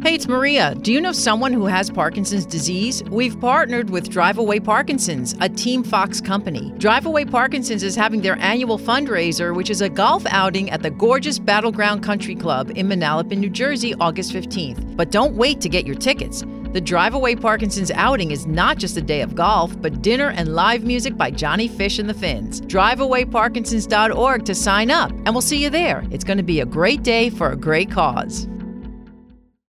Hey, it's Maria. Do you know someone who has Parkinson's disease? We've partnered with Drive Away Parkinson's, a Team Fox company. Drive Away Parkinson's is having their annual fundraiser, which is a golf outing at the gorgeous Battleground Country Club in Manalapan, New Jersey, August 15th. But don't wait to get your tickets. The Drive Away Parkinson's outing is not just a day of golf, but dinner and live music by Johnny Fish and the Finns. DriveAwayParkinsons.org to sign up, and we'll see you there. It's going to be a great day for a great cause.